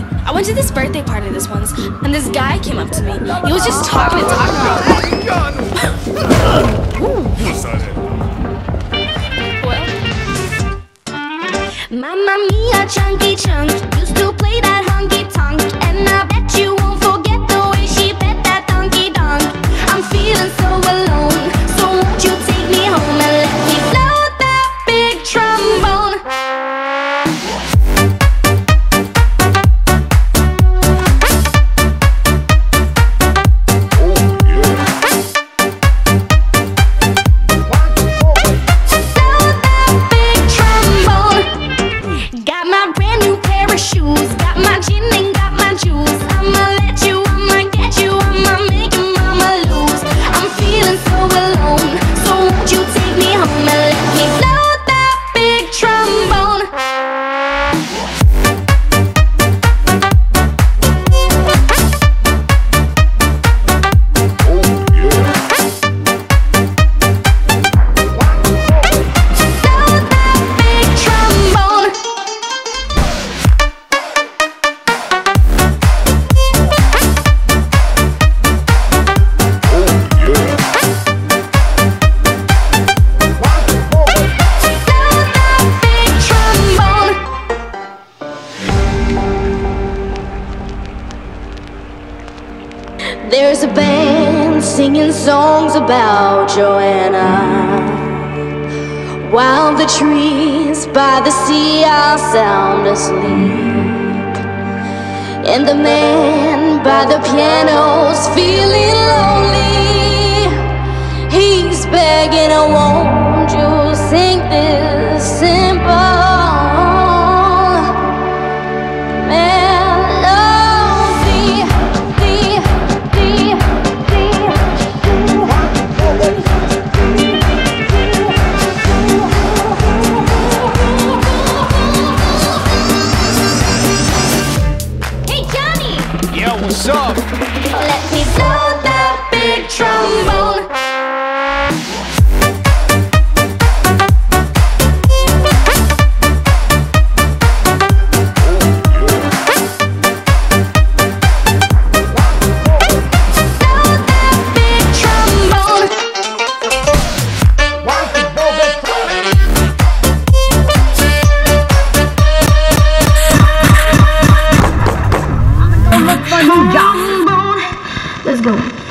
I went to this birthday party this once, and this guy came up to me. He was just talking and talking about Mamma mia, chunky chunk used to play that honky tonk, and I bet you won't forget the way she bet that donkey donk. I'm feeling so alone, so won't you take me home and let me blow that big trombone? Shoes, got my gin and got my juice. I'ma let you, I'ma get you, I'ma make your mama lose. I'm feeling so alone, so won't you take me home and let me blow that big trombone? There's a band singing songs about Joanna, while the trees by the sea are sound asleep, and the man by the piano's feeling lonely. He's begging, "Oh, won't you sing this simple What's up? Let me blow that big trombone. Let's go.